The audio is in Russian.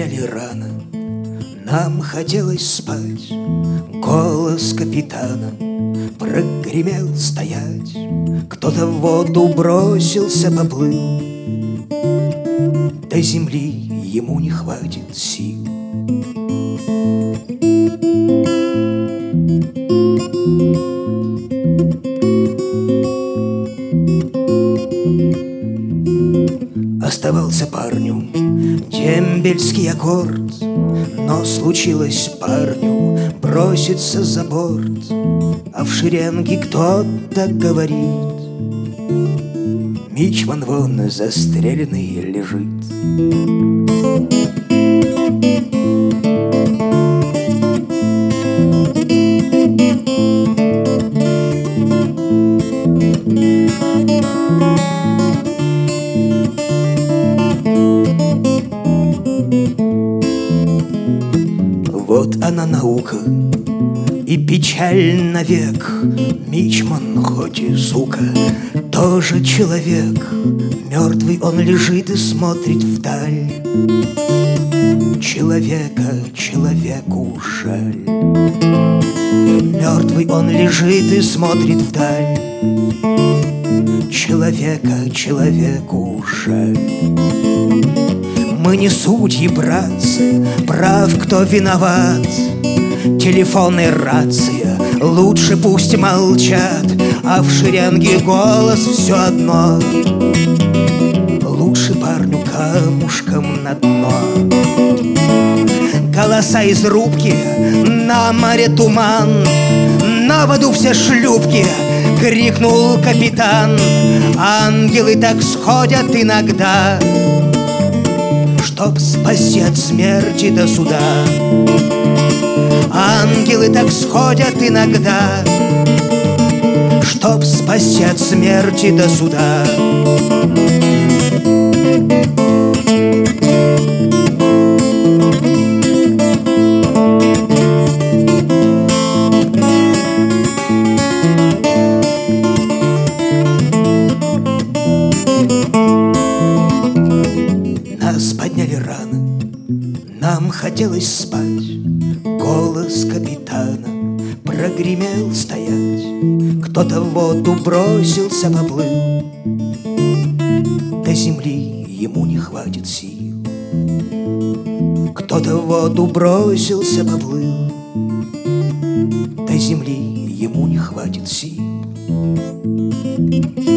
подняли рано, нам хотелось спать. Голос капитана прогремел стоять. Кто-то в воду бросился, поплыл. До земли ему не хватит сил. Оставался парню дембельский аккорд, но случилось парню броситься за борт, а в шеренге кто-то говорит: мичман вон застреленный лежит. Вот она наука, и печаль навек. Мичман, хоть и сука, тоже человек. Мертвый он лежит и смотрит вдаль. Человека человеку жаль. Мертвый он лежит и смотрит вдаль. Человека человеку жаль. Мы не судьи, братцы, прав кто виноват. Телефон и рация лучше пусть молчат, а в шеренге голос все одно: лучше парню камушком на дно. Голоса из рубки, на море туман, на воду все шлюпки, крикнул капитан. Ангелы так сходят иногда, чтоб спасти от смерти до суда. Ангелы так сходят иногда, чтоб спасти от смерти до суда. Нас подняли рано, нам хотелось спать. Голос капитана прогремел стоять. Кто-то в воду бросился, поплыл. До земли ему не хватит сил. Кто-то в воду бросился, поплыл. До земли ему не хватит сил.